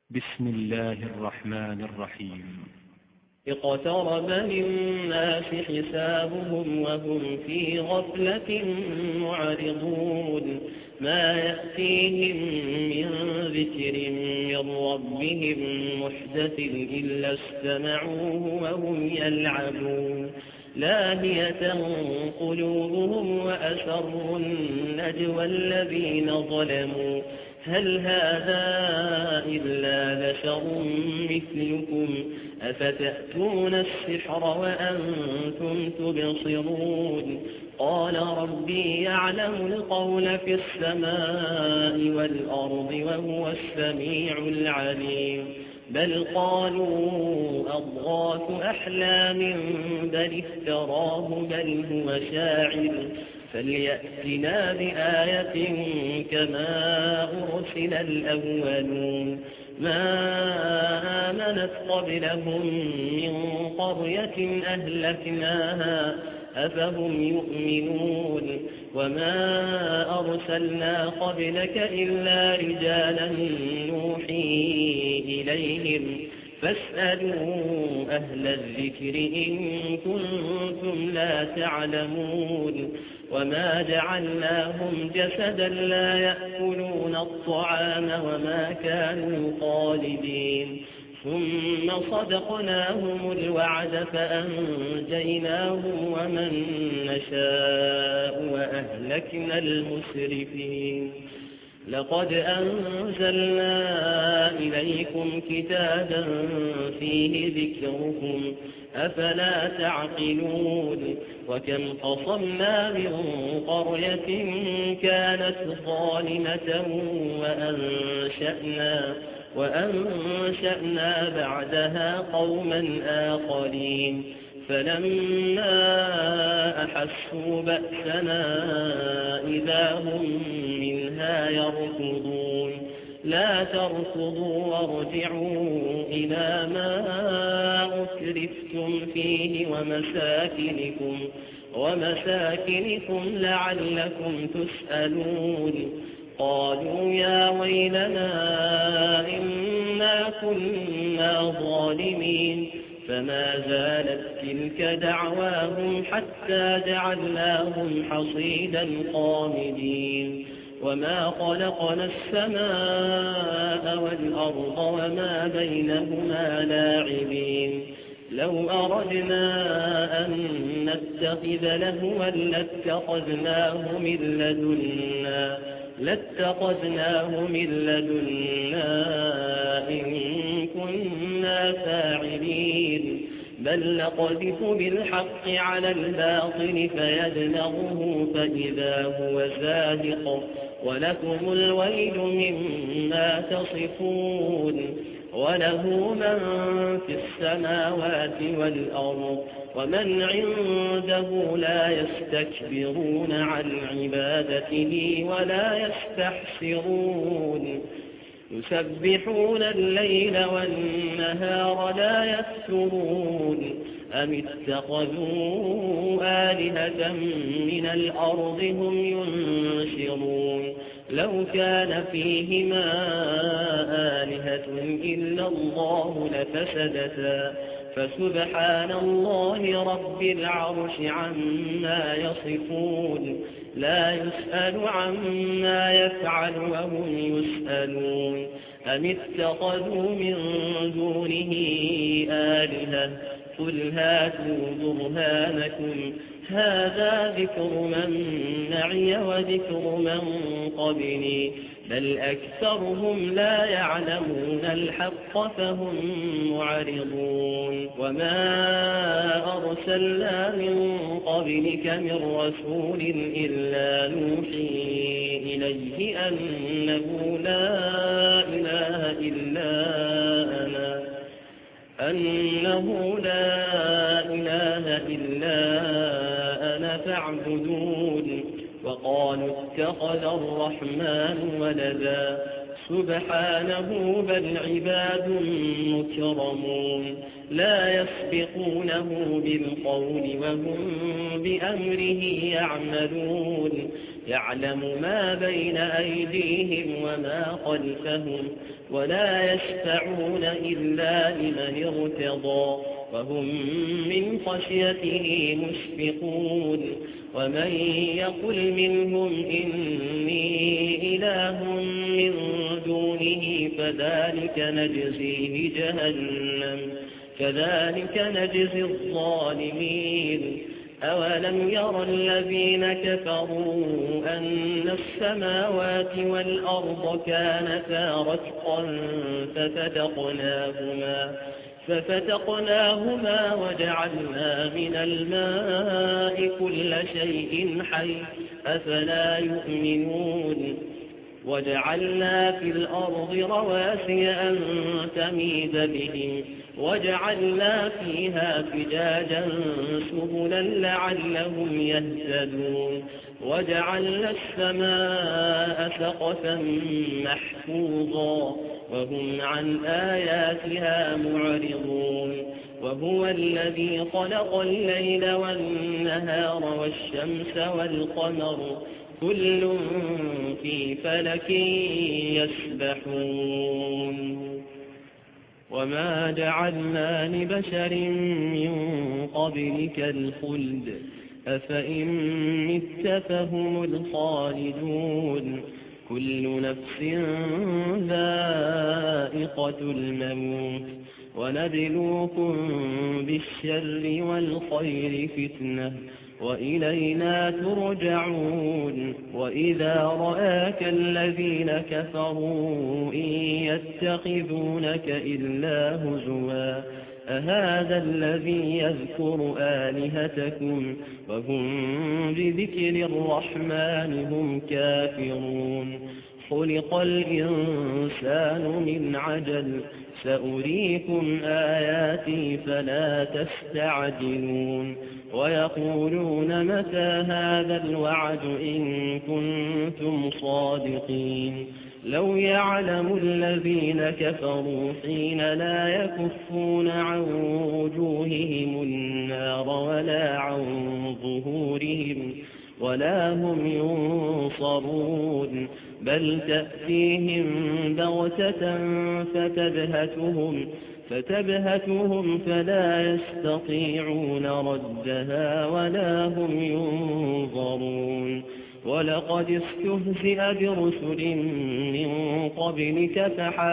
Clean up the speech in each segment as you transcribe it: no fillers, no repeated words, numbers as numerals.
بسم الله الرحمن الرحيم. اقترب للناس حسابهم وهم في غفلة معرضون ما يأتيهم من ذكر من ربهم محدث إلا استمعوه وهم يلعبون لاهية قلوبهم وأسروا النجوى الذين ظلموا هل هذا إلا بشر مثلكم أفتأتون السحر وأنتم تبصرون قال ربي يعلم القول في السماء والأرض وهو السميع العليم بل قالوا أضغاث أحلام بل افتراه بل هو شاعر فليأتنا بآية كما أرسل الأولون ما آمنت قبلهم من قرية أهلكناها أفهم يؤمنون وما أرسلنا قبلك إلا رجالا نوحي إليهم فاسألوا أهل الذكر إن كنتم لا تعلمون وما جعلناهم جسدا لا يأكلون الطعام وما كانوا خالدين ثم صدقناهم الوعد فأنجيناهم ومن نشاء وأهلكنا المسرفين لقد أنزلنا إليكم كتابا فيه ذكركم أفلا تعقلون وكم قصمنا من قرية كانت ظالمة وأنشأنا بعدها قوما آخرين فلما أحسوا بأسنا إذا هم منها يركضون لا تركضوا وارجعوا إلى ما أسرفتم فيه ومساكنكم لعلكم تسألون قالوا يا ويلنا إنا كنا ظالمين فما زالت تلك دعواهم حتى جعلناهم حصيدا خامدين وما خلقنا السماء والأرض وما بينهما لاعبين لو أردنا أن نتخذ لهوا لاتخذناه من لدنا إن كنا فاعلين بل نقذف بالحق على الباطل فيدمغه فإذا هو زاهق ولكم الويل مما تصفون وله من في السماوات والأرض ومن عنده لا يستكبرون عن عبادته ولا يستحسرون يسبحون الليل والنهار لا يفترون أم اتخذوا آلهة من الأرض هم ينشرون لو كان فيهما آلهة إلا الله لفسدتا فسبحان الله رب العرش عما يصفون لا يسأل عما يفعل وهم يسألون أم اتخذوا من دونه آلهة قل هاتوا برهانكم هذا ذكر من معي وذكر من قبلي بل أكثرهم لا يعلمون الحق فهم معرضون وما أرسلنا من قبلك من رسول إلا نوحي إليه أنه لا إله إلا أنا فاعبدون وقالوا اتخذ الرحمن ولدا سبحانه بل عباد مكرمون لا يسبقونه بالقول وهم بأمره يعملون يعلم ما بين أيديهم وما خلفهم ولا يشفعون إلا لمن ارتضى وهم من خشيته مشفقون ومن يقل منهم إني إله من دونه فذلك نجزيه جهنم كذلك نجزي الظالمين أولم ير الذين كفروا أن السماوات والأرض كانتا رتقا ففتقناهما وجعلنا من الماء كل شيء حي أفلا يؤمنون وجعلنا في الأرض رواسي أن تميد بهم وجعلنا فيها فجاجا سبلا لعلهم يهتدون وجعلنا السماء سقفا محفوظا وهم عن آياتها معرضون وهو الذي خلق الليل والنهار والشمس والقمر كل في فلك يسبحون وما جعلنا لبشر من قبلك الخلد أفإن مت فهم الخالدون كل نفس ذائقة الموت ونبلوكم بالشر والخير فتنة وإلينا ترجعون وإذا رآك الذين كفروا إن يتخذونك إلا هزوا أهذا الذي يذكر آلهتكم وهم بذكر الرحمن هم كافرون خلق الإنسان من عجل سأريكم آياتي فلا تستعجلون ويقولون متى هذا الوعد إن كنتم صادقين لو يعلم الذين كفروا حين لا يكفون عن وجوههم النار ولا عن ظهورهم ولا هم ينصرون بل تأتيهم بغتة فتبهتهم فلا يستطيعون ردها ولا هم ينظرون ولقد استهزئ برسل من قبلك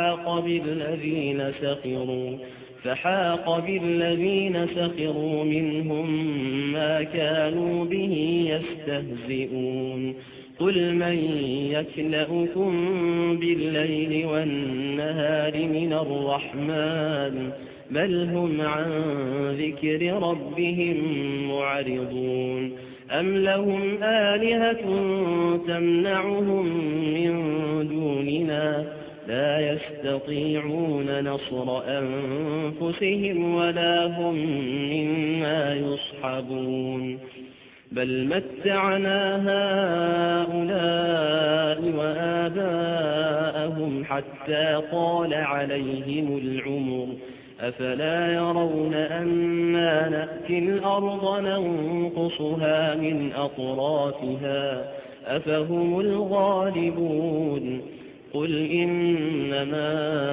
فحاق بالذين سخروا منهم ما كانوا به يستهزئون قل من يكلؤكم بالليل والنهار من الرحمن بل هم عن ذكر ربهم معرضون أم لهم آلهة تمنعهم من دوننا لا يستطيعون نصر أنفسهم ولا هم منا يصحبون بل متعنا هؤلاء وآباءهم حتى طال عليهم العمر أفلا يرون أنا نأتي الأرض ننقصها من أطرافها أفهم الغالبون قل إنما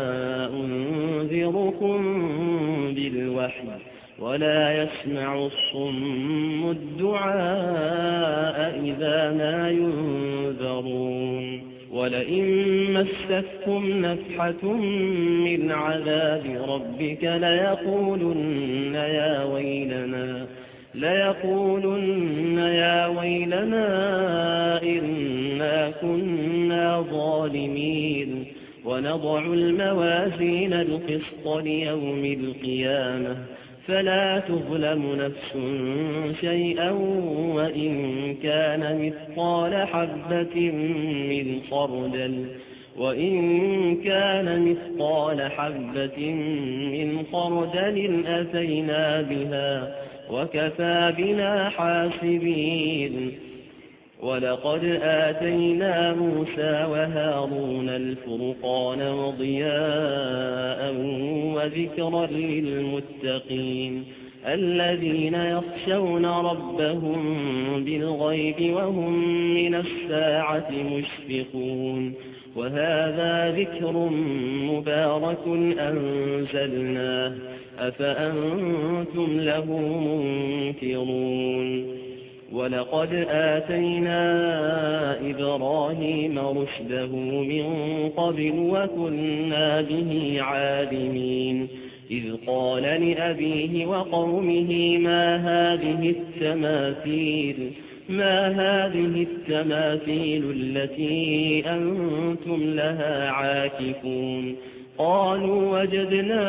أنذركم بالوحي ولا يسمع الصم الدعاء إذا ما ينذرون ولئن مستكم نفحة من عذاب ربك ليقولن يا ويلنا إنا كنا ظالمين ونضع الموازين القسط ليوم القيامة فلا تظلم نفس شيئا وإن كان مثقال حبة من خردل أتينا بها وكفى بنا حاسبين ولقد آتينا موسى وهارون الفرقان وضياء وذكرا للمتقين الذين يخشون ربهم بالغيب وهم من الساعة مشفقون وهذا ذكر مبارك أنزلناه أفأنتم له منكرون ولقد آتينا إبراهيم رشده من قبل وكنا به عالمين إذ قال لأبيه وقومه ما هذه التماثيل التي أنتم لها عاكفون قالوا وجدنا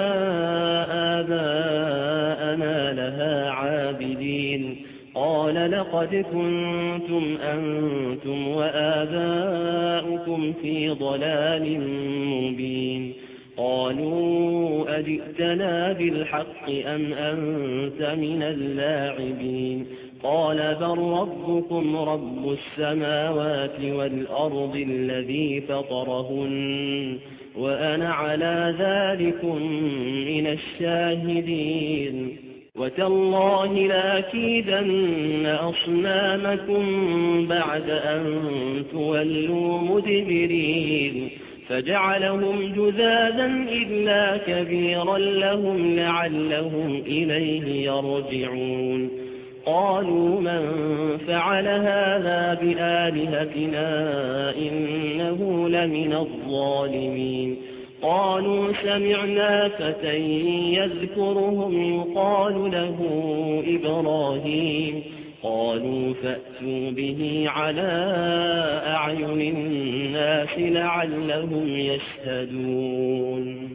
آباءنا لها عابدين قال لقد كنتم أنتم وآباؤكم في ضلال مبين قالوا أجئتنا بالحق أم أنت من اللاعبين قال بل ربكم رب السماوات والأرض الذي فطرهن وأنا على ذلكم من الشاهدين وتالله لأكيدن أصنامكم بعد أن تولوا مدبرين فجعلهم جذاذا إلا كبيرا لهم لعلهم إليه يرجعون قالوا من فعل هذا بآلهتنا إنه لمن الظالمين قالوا سمعنا فتى يذكرهم يقال له إبراهيم قالوا فأتوا به على أعين الناس لعلهم يشهدون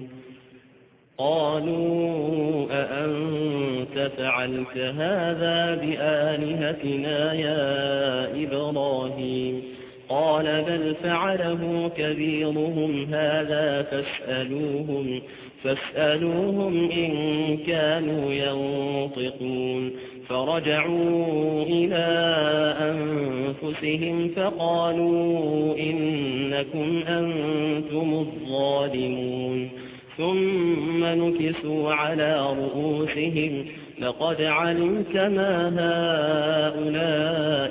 قالوا أأنت فعلت هذا بآلهتنا يا إبراهيم قال بل فعله كبيرهم هذا فاسألوهم إن كانوا ينطقون فرجعوا إلى أنفسهم فقالوا إنكم أنتم الظالمون ثم نكسوا على رؤوسهم لقد علمت ما هؤلاء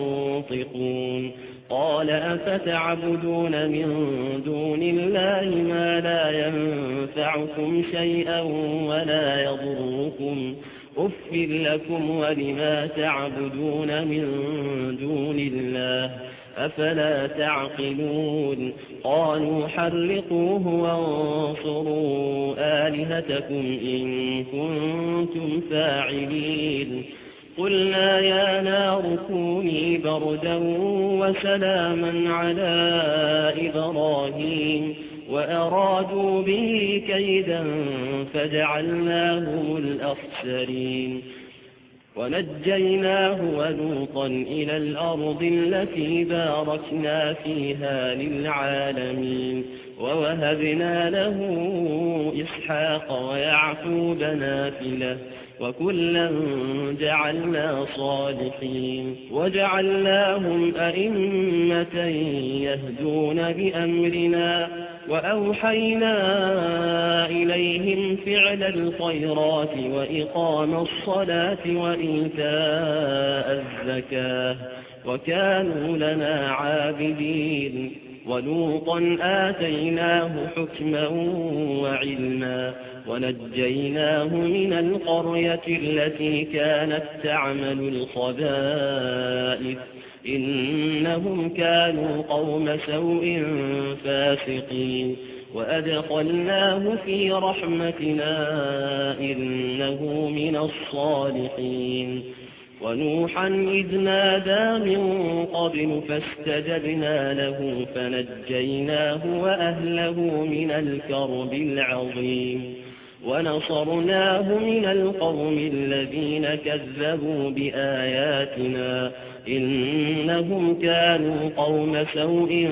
ينطقون قال أفتعبدون من دون الله ما لا ينفعكم شيئا ولا يضركم أف لكم ولما تعبدون من دون الله أفلا تعقلون قالوا حرقوه وانصروا آلهتكم إن كنتم فاعلين قلنا يا نار كوني بردا وسلاما على إبراهيم وأرادوا به كيدا فجعلناهم الأخسرين ونجيناه ولوطا إلى الأرض التي باركنا فيها للعالمين ووهبنا له إسحاق ويعقوب نافلة وكلا جعلنا صالحين وجعلناهم أئمة يهدون بأمرنا وأوحينا إليهم فعل الخيرات وإقام الصلاة وإيتاء الزكاة وكانوا لنا عابدين ولوطا آتيناه حكما وعلما ونجيناه من القرية التي كانت تعمل الخبائث إنهم كانوا قوم سوء فاسقين وأدخلناه في رحمتنا إنه من الصالحين ونوحا إذ نادى من قبل فاستجبنا له فنجيناه وأهله من الكرب العظيم ونصرناه من القوم الذين كذبوا بآياتنا إنهم كانوا قوم سوء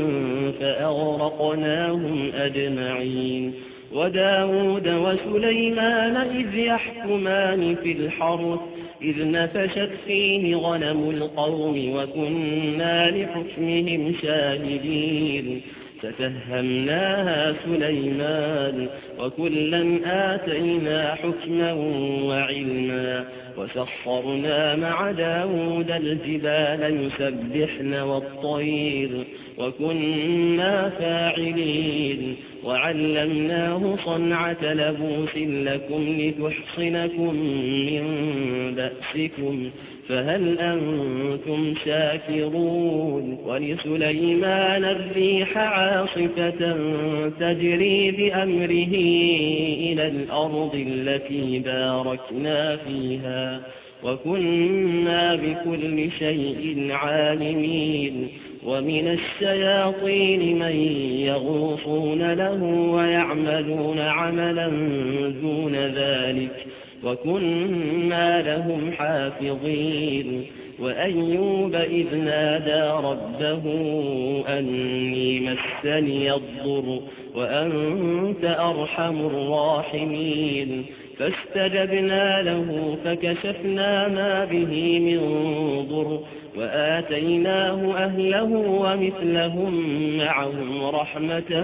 فأغرقناهم أجمعين وداود وسليمان إذ يحكمان في الحرث إذ نفشت فيه غنم القوم وكنا لحكمهم شاهدين ففهمناها سليمان وكلا آتينا حكما وعلما وسخرنا مع داود الجبال يسبحن والطير وكنا فاعلين وعلمناه صنعة لبوس لكم لتحصنكم من بأسكم فهل أنتم شاكرون ولسليمان الريح عاصفة تجري بأمره إلى الأرض التي باركنا فيها وكنا بكل شيء عالمين ومن الشياطين من يغوصون له ويعملون عملا دون ذلك وكنا لهم حافظين وأيوب إذ نادى ربه أني مسني الضر وأنت أرحم الراحمين فاستجبنا له فكشفنا ما به من ضر وآتيناه أهله ومثلهم معهم رحمة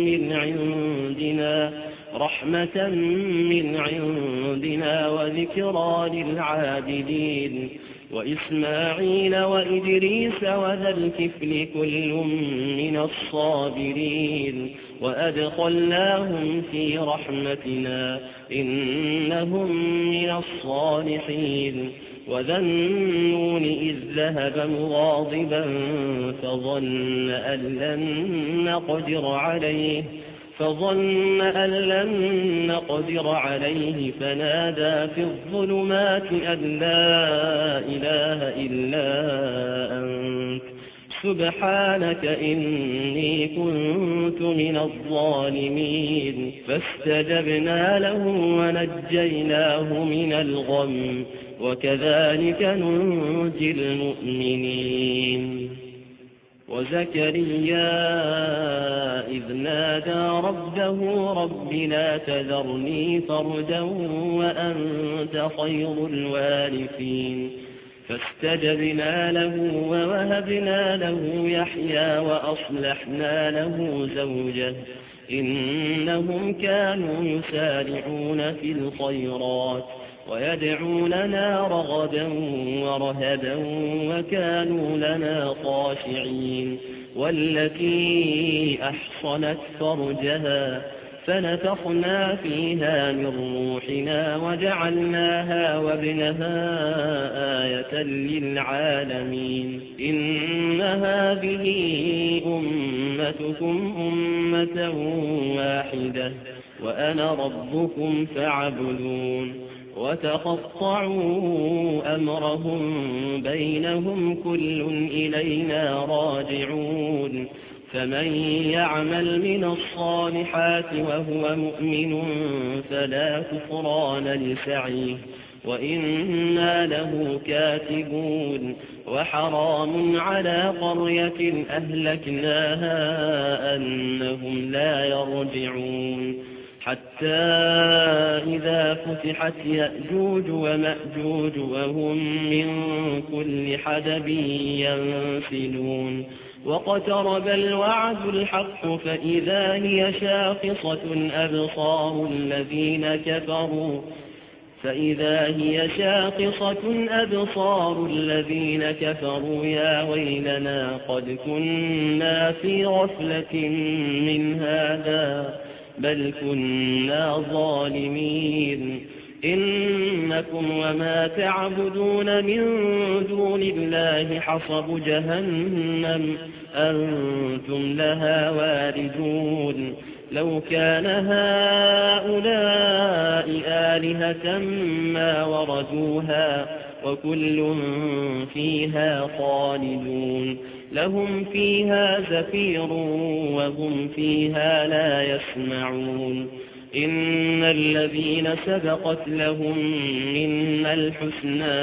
من عندنا وذكرى للعابدين وإسماعيل وإدريس وذا الكفل كل من الصابرين وأدخلناهم في رحمتنا إنهم من الصالحين وذا النون إذ ذهب مغاضبا فظن أن لن نقدر عليه فنادى في الظلمات أن لا إله إلا أنت سبحانك إني كنت من الظالمين فاستجبنا له ونجيناه من الغم وكذلك ننجي المؤمنين وزكريا إذ نادى ربه رب لا تذرني فردا وأنت خير الوارثين فاستجبنا له ووهبنا له يحيى وأصلحنا له زوجه إنهم كانوا يسارعون في الخيرات ويدعوننا رغدا ورهدا وكانوا لنا خاشعين والتي أحصنت فرجها فنفخنا فيها من روحنا وجعلناها وابنها آية للعالمين إن هذه أمتكم أمة واحدة وأنا ربكم فاعبدون وتقطعوا أمرهم بينهم كل إلينا راجعون فمن يعمل من الصالحات وهو مؤمن فلا كفران لسعيه وإنا له كاتبون وحرام على قرية أهلكناها أنهم لا يرجعون حتى إذا فتحت يأجوج ومأجوج وهم من كل حدب ينسلون واقترب الوعد الحق فإذا هي شاخصة أبصار الذين كفروا يا ويلنا قد كنا في غفلة من هذا بل كنا ظالمين إنكم وما تعبدون من دون الله حصب جهنم أنتم لها واردون لو كان هؤلاء آلهة ما وردوها وكل فيها خالدون لهم فيها زفير وهم فيها لا يسمعون إن الذين سبقت لهم منا الحسنى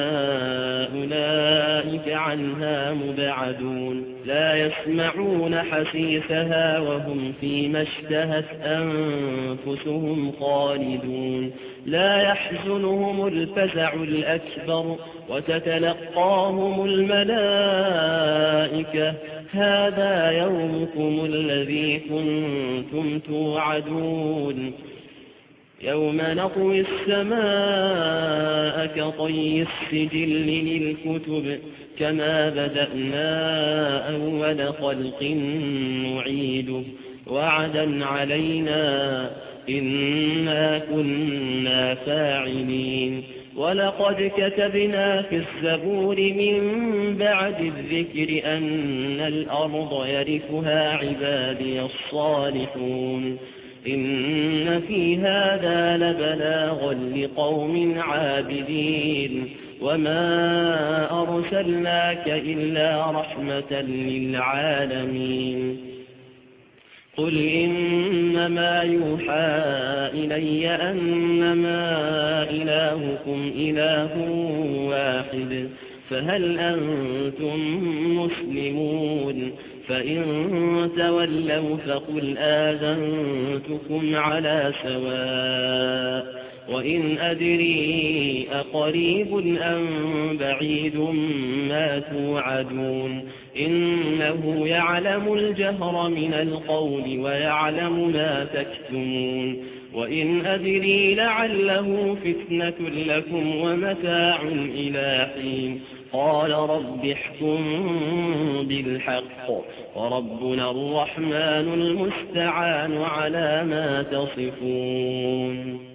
أولئك عنها مبعدون لا يسمعون حسيسها وهم فيما اشتهت أنفسهم خالدون لا يحزنهم الفزع الأكبر وتتلقاهم الملائكة هذا يومكم الذي كنتم توعدون يوم نطوي السماء كطي السجل للكتب كما بدأنا أول خلق نعيده وعدا علينا إنا كنا فاعلين ولقد كتبنا في الزبور من بعد الذكر أن الأرض يرثها عبادي الصالحون إن في هذا لبلاغا لقوم عابدين وما أرسلناك إلا رحمة للعالمين قل إنما يوحى إلي أنما إلهكم إله واحد فهل أنتم مسلمون فإن تولوا فقل آذنتكم على سواء وإن أدري أقريب أم بعيد ما توعدون إنه يعلم الجهر من القول ويعلم ما تكتمون وإن أدري لعله فتنة لكم ومتاع إلى حين قال رب احكم بالحق وربنا الرحمن المستعان على ما تصفون